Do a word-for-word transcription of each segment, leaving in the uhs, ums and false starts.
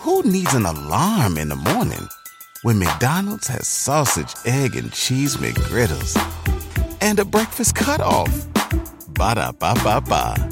Who needs an alarm in the morning when McDonald's has sausage, egg, and cheese McGriddles and a breakfast cutoff? Ba-da-ba-ba-ba.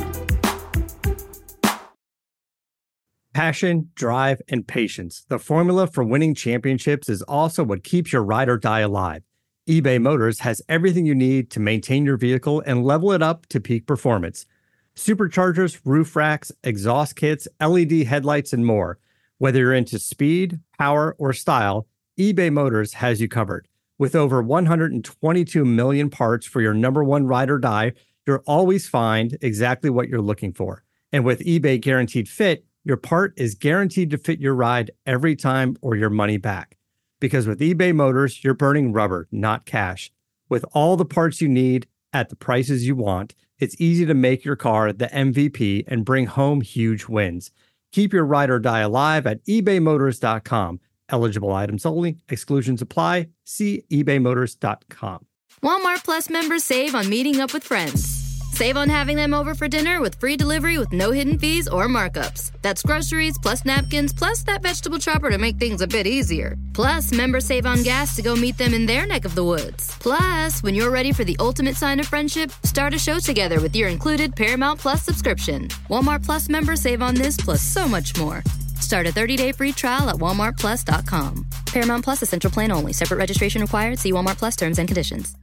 Passion, drive, and patience. The formula for winning championships is also what keeps your ride or die alive. eBay Motors has everything you need to maintain your vehicle and level it up to peak performance. Superchargers, roof racks, exhaust kits, L E D headlights, and more. Whether you're into speed, power, or style, eBay Motors has you covered. With over one hundred twenty-two million parts for your number one ride or die, you'll always find exactly what you're looking for. And with eBay Guaranteed Fit, your part is guaranteed to fit your ride every time or your money back. Because with eBay Motors, you're burning rubber, not cash. With all the parts you need at the prices you want, it's easy to make your car the M V P and bring home huge wins. Keep your ride or die alive at ebay motors dot com. Eligible items only. Exclusions apply. See ebay motors dot com. Walmart Plus members save on meeting up with friends. Save on having them over for dinner with free delivery with no hidden fees or markups. That's groceries, plus napkins, plus that vegetable chopper to make things a bit easier. Plus, members save on gas to go meet them in their neck of the woods. Plus, when you're ready for the ultimate sign of friendship, start a show together with your included Paramount Plus subscription. Walmart Plus members save on this plus so much more. Start a thirty-day free trial at walmart plus dot com. Paramount Plus Essential Plan only. Separate registration required. See Walmart Plus terms and conditions.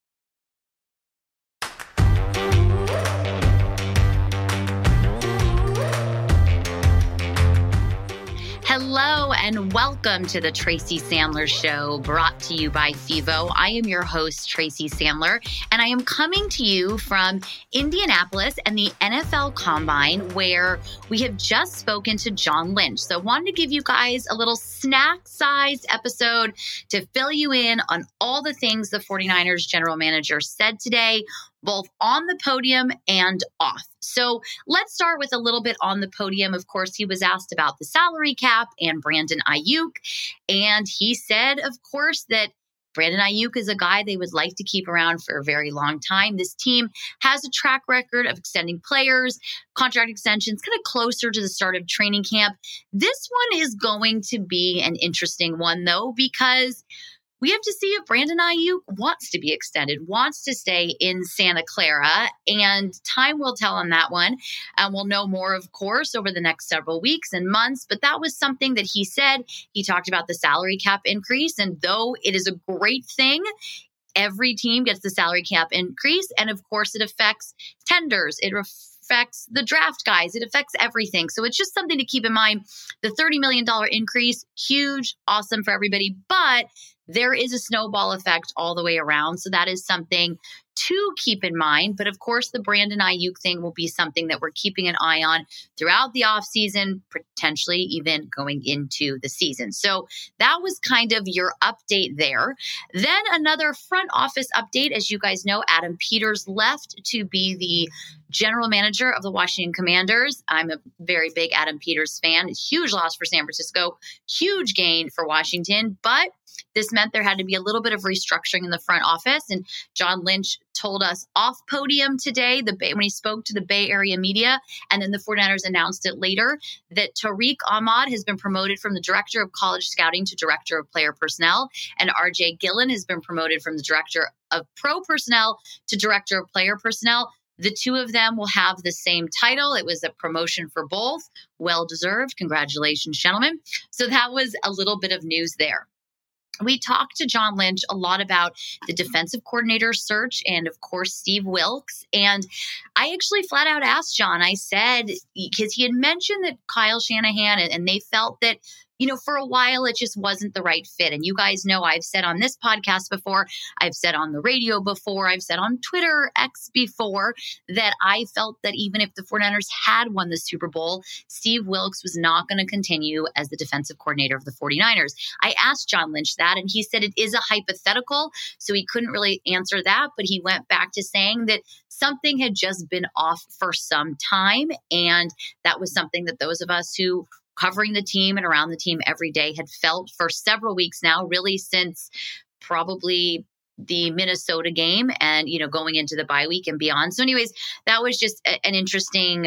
Hello and welcome to the Tracy Sandler Show, brought to you by FIVO. I am your host, Tracy Sandler, and I am coming to you from Indianapolis and the N F L Combine, where we have just spoken to John Lynch. So I wanted to give you guys a little snack-sized episode to fill you in on all the things the 49ers general manager said today, both on the podium and off. So let's start with a little bit on the podium. Of course, he was asked about the salary cap and Brandon Aiyuk. And he said, of course, that Brandon Aiyuk is a guy they would like to keep around for a very long time. This team has a track record of extending players, contract extensions, kind of closer to the start of training camp. This one is going to be an interesting one, though, because we have to see if Brandon Aiyuk wants to be extended, wants to stay in Santa Clara, and time will tell on that one. And we'll know more, of course, over the next several weeks and months. But that was something that he said. He talked about the salary cap increase. And though it is a great thing, every team gets the salary cap increase. And of course, it affects tenders. It affects the draft guys. It affects everything. So it's just something to keep in mind. The thirty million dollars increase, huge, awesome for everybody. But there is a snowball effect all the way around. So that is something to keep in mind. But of course, the Brandon Aiyuk thing will be something that we're keeping an eye on throughout the offseason, potentially even going into the season. So that was kind of your update there. Then another front office update. As you guys know, Adam Peters left to be the general manager of the Washington Commanders. I'm a very big Adam Peters fan. Huge loss for San Francisco, huge gain for Washington. But this meant there had to be a little bit of restructuring in the front office. And John Lynch told us off podium today, the Bay, when he spoke to the Bay Area media, and then the 49ers announced it later, that Tariq Ahmad has been promoted from the director of college scouting to director of player personnel. And R J Gillen has been promoted from the director of pro personnel to director of player personnel. The two of them will have the same title. It was a promotion for both. Well-deserved. Congratulations, gentlemen. So that was a little bit of news there. We talked to John Lynch a lot about the defensive coordinator search and, of course, Steve Wilks. And I actually flat out asked John, I said, because he had mentioned that Kyle Shanahan and, and they felt that, you know, for a while, it just wasn't the right fit. And you guys know I've said on this podcast before, I've said on the radio before, I've said on Twitter X before, that I felt that even if the 49ers had won the Super Bowl, Steve Wilks was not going to continue as the defensive coordinator of the 49ers. I asked John Lynch that, and he said it is a hypothetical, so he couldn't really answer that. But he went back to saying that something had just been off for some time. And that was something that those of us who covering the team and around the team every day had felt for several weeks now, really since probably the Minnesota game and, you know, going into the bye week and beyond. So anyways, that was just a, an interesting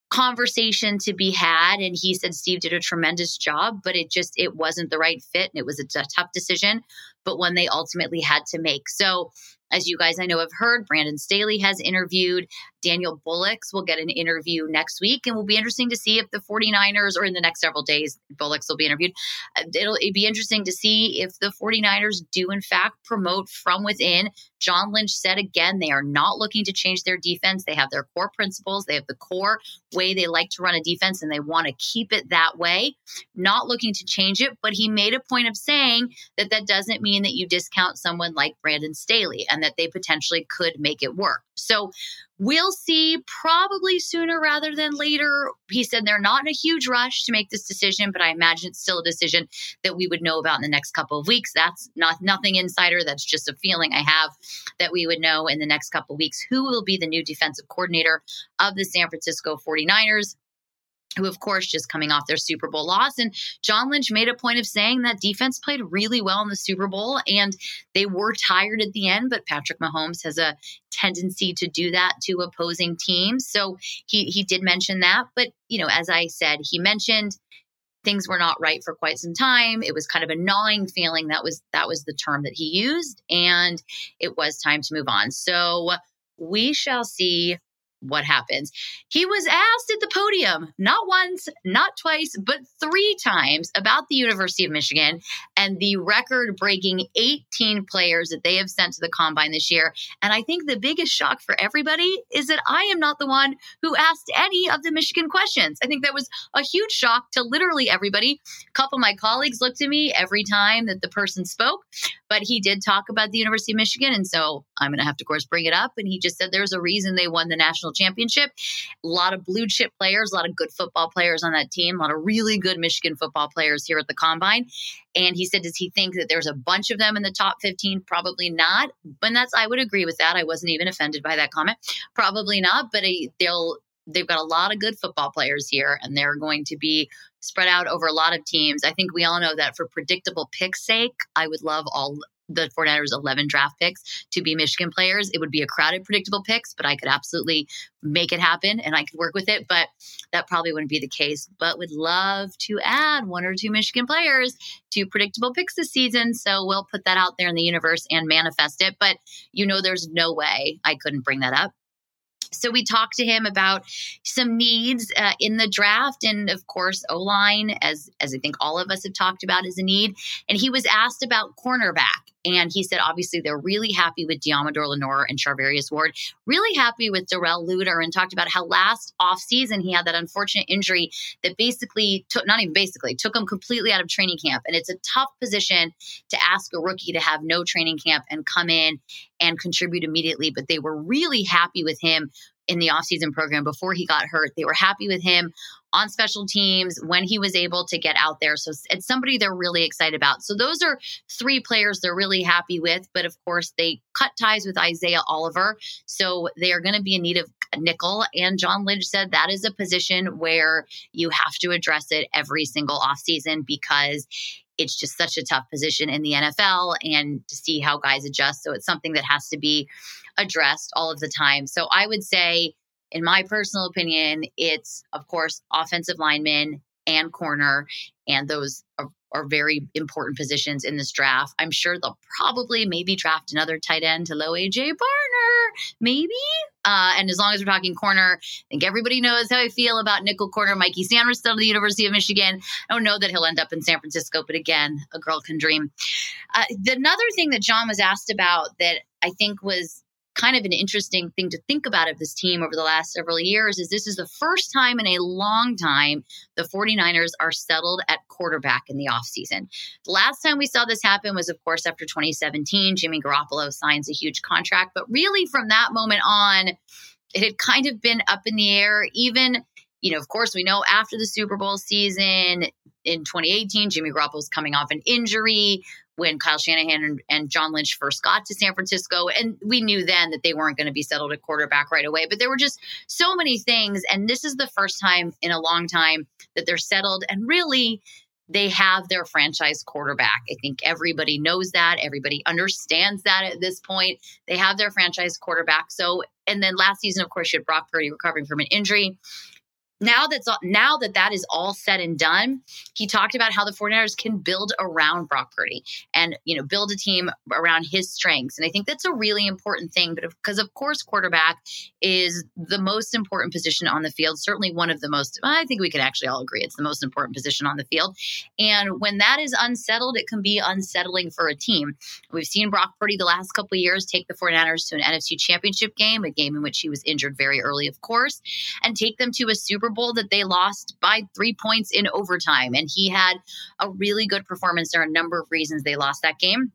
conversation to be had. And he said Steve did a tremendous job, but it just, it wasn't the right fit. And it was a t- tough decision, but one they ultimately had to make. So as you guys I know have heard, Brandon Staley has interviewed. Daniel Bullocks will get an interview next week, and will be interesting to see if the 49ers, or in the next several days, Bullocks will be interviewed. It'll it'd be interesting to see if the 49ers do in fact promote from within. John Lynch said again, they are not looking to change their defense. They have their core principles. They have the core way they like to run a defense, and they want to keep it that way. Not looking to change it, but he made a point of saying that that doesn't mean that you discount someone like Brandon Staley and that they potentially could make it work. So we'll see probably sooner rather than later. He said they're not in a huge rush to make this decision, but I imagine it's still a decision that we would know about in the next couple of weeks. That's not nothing insider. That's just a feeling I have that we would know in the next couple of weeks who will be the new defensive coordinator of the San Francisco 49ers. Who, of course, just coming off their Super Bowl loss. And John Lynch made a point of saying that defense played really well in the Super Bowl, and they were tired at the end, but Patrick Mahomes has a tendency to do that to opposing teams. So he he did mention that. But, you know, as I said, he mentioned things were not right for quite some time. It was kind of a gnawing feeling. That was that was the term that he used, and it was time to move on. So we shall see what happens. He was asked at the podium, not once, not twice, but three times about the University of Michigan and the record-breaking eighteen players that they have sent to the Combine this year. And I think the biggest shock for everybody is that I am not the one who asked any of the Michigan questions. I think that was a huge shock to literally everybody. A couple of my colleagues looked at me every time that the person spoke, but he did talk about the University of Michigan. And so I'm going to have to, of course, bring it up. And he just said there's a reason they won the national championship. A lot of blue chip players, a lot of good football players on that team, a lot of really good Michigan football players here at the Combine. And he said, does he think that there's a bunch of them in the top fifteen? Probably not. And that's, I would agree with that. I wasn't even offended by that comment. Probably not, but a, they'll, they've got a lot of good football players here, and they're going to be spread out over a lot of teams. I think we all know that for predictable pick's sake, I would love all the 49ers eleven draft picks to be Michigan players. It would be a crowded predictable picks, but I could absolutely make it happen and I could work with it, but that probably wouldn't be the case. But would love to add one or two Michigan players to predictable picks this season. So we'll put that out there in the universe and manifest it. But you know, there's no way I couldn't bring that up. So we talked to him about some needs uh, in the draft. And of course, O-line, as, as I think all of us have talked about, is a need. And he was asked about cornerback. And he said, obviously, they're really happy with Diamador Lenore and Charvarius Ward, really happy with Darrell Luter, and talked about how last offseason he had that unfortunate injury that basically took, not even basically, took him completely out of training camp. And it's a tough position to ask a rookie to have no training camp and come in and contribute immediately. But they were really happy with him in the offseason program before he got hurt. They were happy with him on special teams when he was able to get out there. So it's somebody they're really excited about. So those are three players they're really happy with. But of course, they cut ties with Isaiah Oliver. So they are going to be in need of a nickel. And John Lynch said that is a position where you have to address it every single offseason because it's just such a tough position in the N F L and to see how guys adjust. So it's something that has to be addressed all of the time. So I would say, in my personal opinion, it's, of course, offensive linemen and corner, and those are, are very important positions in this draft. I'm sure they'll probably maybe draft another tight end to low A J Barner, maybe. Uh, and as long as we're talking corner, I think everybody knows how I feel about nickel corner Mikey Sainristil of the University of Michigan. I don't know that he'll end up in San Francisco, but again, a girl can dream. Uh, the, another thing that John was asked about that I think was kind of an interesting thing to think about of this team over the last several years is this is the first time in a long time the 49ers are settled at quarterback in the offseason. The last time we saw this happen was, of course, after twenty seventeen. Jimmy Garoppolo signs a huge contract. But really from that moment on, it had kind of been up in the air. Even, you know, of course, we know after the Super Bowl season in twenty eighteen, Jimmy Garoppolo was coming off an injury when Kyle Shanahan and, and John Lynch first got to San Francisco. And we knew then that they weren't going to be settled at quarterback right away. But there were just so many things. And this is the first time in a long time that they're settled. And really, they have their franchise quarterback. I think everybody knows that. Everybody understands that at this point. They have their franchise quarterback. So, and then last season, of course, you had Brock Purdy recovering from an injury. Now that's all, now that that is all said and done, he talked about how the 49ers can build around Brock Purdy and, you know, build a team around his strengths. And I think that's a really important thing, but because of course, quarterback is the most important position on the field. Certainly one of the most, I think we can actually all agree it's the most important position on the field. And when that is unsettled, it can be unsettling for a team. We've seen Brock Purdy the last couple of years take the 49ers to an N F C championship game, a game in which he was injured very early, of course, and take them to a Super Bowl that they lost by three points in overtime. And he had a really good performance. There are a number of reasons they lost that game.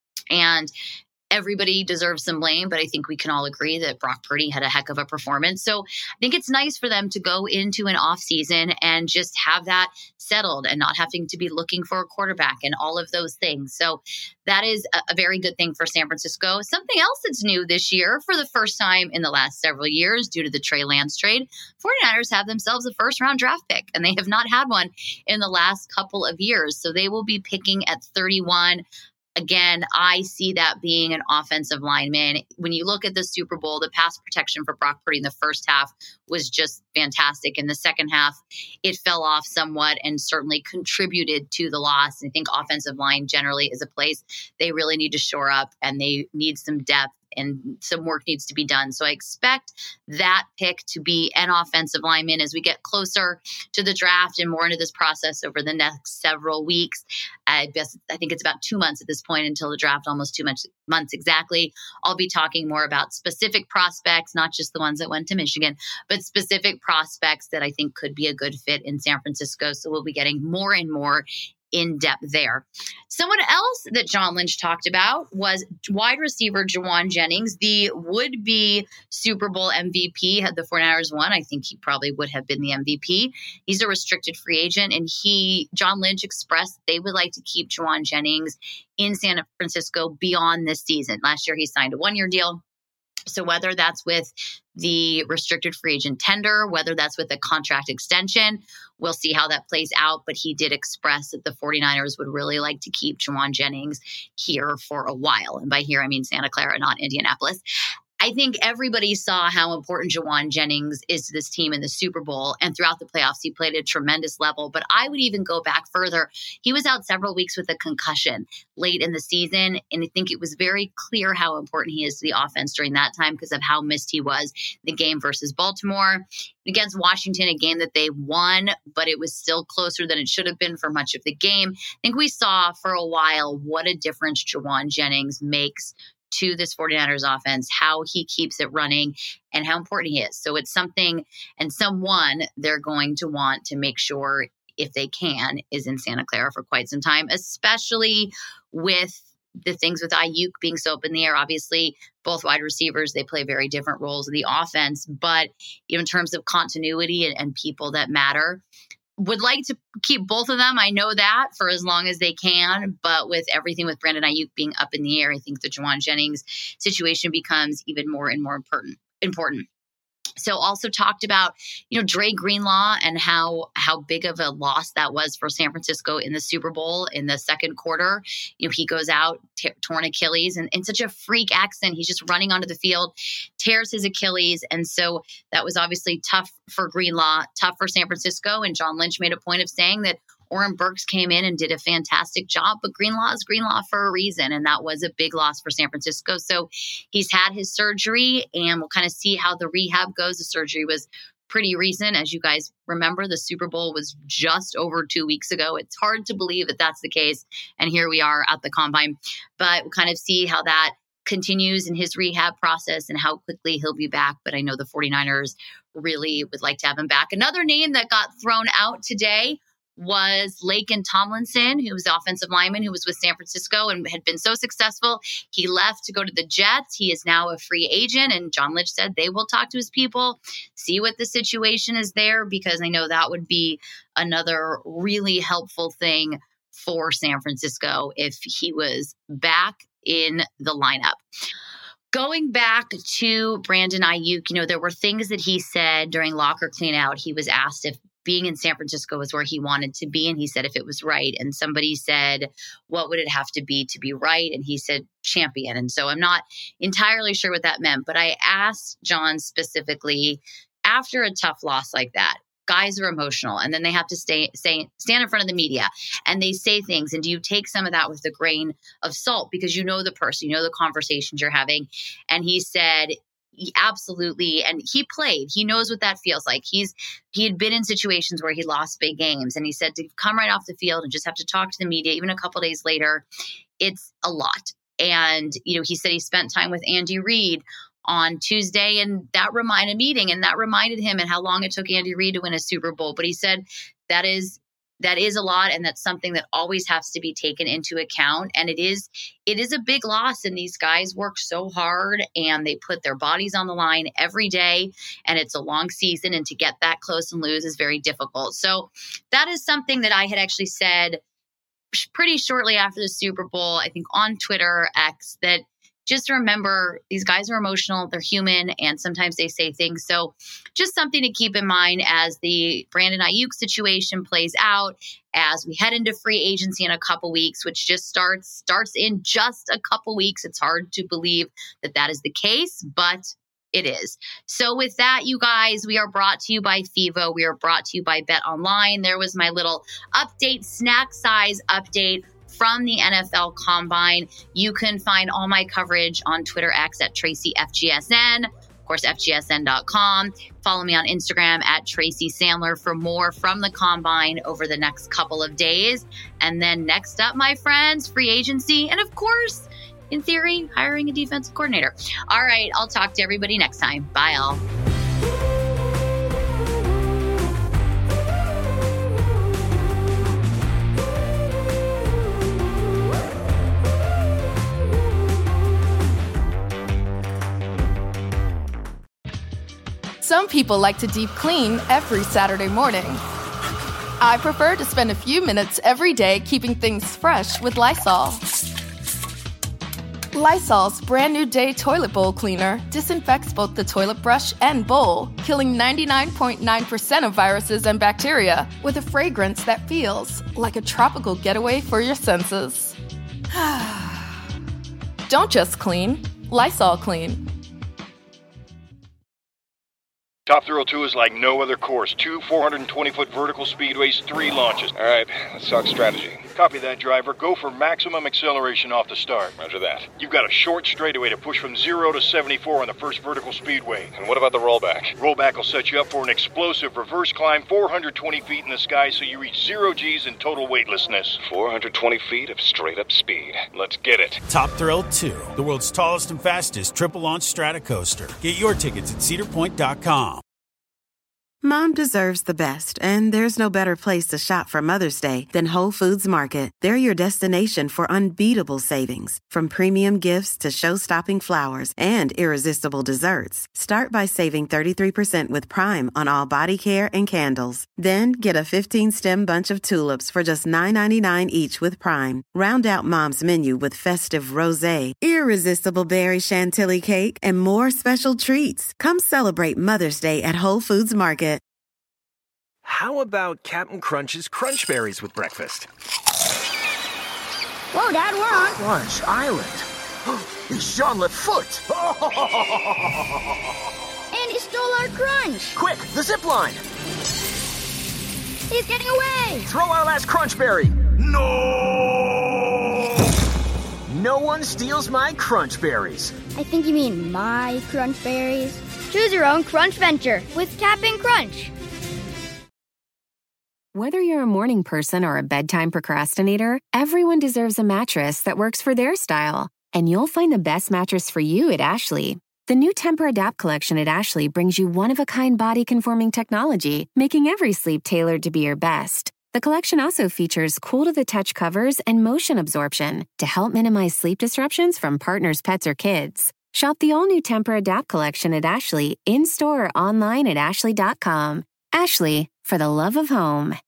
And everybody deserves some blame, but I think we can all agree that Brock Purdy had a heck of a performance. So I think it's nice for them to go into an offseason and just have that settled and not having to be looking for a quarterback and all of those things. So that is a, a very good thing for San Francisco. Something else that's new this year for the first time in the last several years due to the Trey Lance trade, 49ers have themselves a first round draft pick, and they have not had one in the last couple of years. So they will be picking at thirty-one. Again, I see that being an offensive lineman. When you look at the Super Bowl, the pass protection for Brock Purdy in the first half was just fantastic. In the second half, it fell off somewhat and certainly contributed to the loss. I think offensive line generally is a place they really need to shore up, and they need some depth and some work needs to be done. So I expect that pick to be an offensive lineman as we get closer to the draft and more into this process over the next several weeks. I guess I think it's about two months at this point until the draft, almost two months, months exactly. I'll be talking more about specific prospects, not just the ones that went to Michigan, but specific prospects that I think could be a good fit in San Francisco. So we'll be getting more and more in depth there. Someone else that John Lynch talked about was wide receiver Jauan Jennings, the would-be Super Bowl M V P. Had the 49ers won, I think he probably would have been the M V P. He's a restricted free agent, and he, John Lynch expressed they would like to keep Jauan Jennings in San Francisco beyond this season. Last year, he signed a one-year deal. So whether that's with the restricted free agent tender, whether that's with a contract extension, we'll see how that plays out. But he did express that the 49ers would really like to keep Jauan Jennings here for a while. And by here, I mean Santa Clara, not Indianapolis. I think everybody saw how important Jauan Jennings is to this team in the Super Bowl, and throughout the playoffs, he played at a tremendous level. But I would even go back further. He was out several weeks with a concussion late in the season, and I think it was very clear how important he is to the offense during that time because of how missed he was the game versus Baltimore. Against Washington, a game that they won, but it was still closer than it should have been for much of the game. I think we saw for a while what a difference Jauan Jennings makes to this 49ers offense, how he keeps it running, and how important he is. So it's something and someone they're going to want to make sure, if they can, is in Santa Clara for quite some time, especially with the things with Aiyuk being so up in the air. Obviously, both wide receivers, they play very different roles in the offense, but you know, in terms of continuity and, and people that matter, would like to keep both of them. I know that for as long as they can, but with everything with Brandon Aiyuk being up in the air, I think the Jauan Jennings situation becomes even more and more important. important. So also talked about, you know, Dre Greenlaw and how how big of a loss that was for San Francisco in the Super Bowl in the second quarter. You know, he goes out, t- torn Achilles, and in such a freak accident. He's just running onto the field, tears his Achilles. And so that was obviously tough for Greenlaw, tough for San Francisco. And John Lynch made a point of saying that Oren Burks came in and did a fantastic job, but Greenlaw is Greenlaw for a reason, and that was a big loss for San Francisco. So he's had his surgery, and we'll kind of see how the rehab goes. The surgery was pretty recent. As you guys remember, the Super Bowl was just over two weeks ago. It's hard to believe that that's the case, and here we are at the Combine. But we'll kind of see how that continues in his rehab process and how quickly he'll be back. But I know the 49ers really would like to have him back. Another name that got thrown out today was Laken Tomlinson, who was the offensive lineman who was with San Francisco and had been so successful. He left to go to the Jets. He is now a free agent, and John Lynch said they will talk to his people, see what the situation is there, because I know that would be another really helpful thing for San Francisco if he was back in the lineup. Going back to Brandon Aiyuk, you know, there were things that he said during locker cleanout. He was asked if being in San Francisco was where he wanted to be, and he said if it was right. And somebody said, what would it have to be to be right? And he said champion. And so I'm not entirely sure what that meant, but I asked John specifically, after a tough loss like that, guys are emotional, and then they have to stay, say, stand in front of the media and they say things. And do you take some of that with a grain of salt because you know the person, you know the conversations you're having? And he said, he absolutely, and he played. He knows what that feels like. He's he had been in situations where he lost big games, and he said to come right off the field and just have to talk to the media, even a couple days later, it's a lot. And you know, he said he spent time with Andy Reid on Tuesday, and that reminded a meeting, and that reminded him and how long it took Andy Reid to win a Super Bowl. But he said that is that is a lot, and that's something that always has to be taken into account. And it is it is a big loss, and these guys work so hard and they put their bodies on the line every day, and it's a long season, and to get that close and lose is very difficult. So that is something that I had actually said pretty shortly after the Super Bowl, I think on Twitter, X, that just remember these guys are emotional, they're human, and sometimes they say things. So just something to keep in mind as the Brandon Ayuk situation plays out, as we head into free agency in a couple weeks, which just starts starts in just a couple weeks. It's hard to believe that that is the case, but it is. So with that, you guys, we are brought to you by Fevo. We are brought to you by Bet Online. There was my little update, snack size update from the N F L Combine. You can find all my coverage on Twitter X at Tracy F G S N, of course, F G S N dot com. Follow me on Instagram at Tracy Sandler for more from the Combine over the next couple of days. And then next up, my friends, free agency. And of course, in theory, hiring a defensive coordinator. All right, I'll talk to everybody next time. Bye, all. Some people like to deep clean every Saturday morning. I prefer to spend a few minutes every day keeping things fresh with Lysol. Lysol's brand new Day Toilet Bowl Cleaner disinfects both the toilet brush and bowl, killing ninety-nine point nine percent of viruses and bacteria with a fragrance that feels like a tropical getaway for your senses. Don't just clean, Lysol clean. Top Thrill two is like no other course. Two four hundred twenty foot vertical speedways, three launches. All right, let's talk strategy. Copy that, driver. Go for maximum acceleration off the start. Roger that. You've got a short straightaway to push from zero to seventy-four on the first vertical speedway. And what about the rollback? Rollback will set you up for an explosive reverse climb four hundred twenty feet in the sky so you reach zero G's in total weightlessness. four hundred twenty feet of straight-up speed. Let's get it. Top Thrill two, the world's tallest and fastest triple-launch strata coaster. Get your tickets at cedar point dot com. Mom deserves the best, and there's no better place to shop for Mother's Day than Whole Foods Market. They're your destination for unbeatable savings, from premium gifts to show-stopping flowers and irresistible desserts. Start by saving thirty-three percent with Prime on all body care and candles. Then get a fifteen-stem bunch of tulips for just nine ninety-nine each with Prime. Round out Mom's menu with festive rosé, irresistible berry chantilly cake, and more special treats. Come celebrate Mother's Day at Whole Foods Market. How about Captain Crunch's Crunch Berries with breakfast? Whoa, Dad, we're on Crunch Island. It's Jean Lefoot. And he stole our crunch. Quick, the zip line. He's getting away. Throw our last Crunch Berry. No! No one steals my Crunch Berries. I think you mean my Crunch Berries. Choose your own Crunch venture with Cap'n Crunch. Whether you're a morning person or a bedtime procrastinator, everyone deserves a mattress that works for their style. And you'll find the best mattress for you at Ashley. The new Tempur-Adapt collection at Ashley brings you one-of-a-kind body-conforming technology, making every sleep tailored to be your best. The collection also features cool-to-the-touch covers and motion absorption to help minimize sleep disruptions from partners, pets, or kids. Shop the all-new Tempur-Adapt collection at Ashley, in-store or online at ashley dot com. Ashley, for the love of home.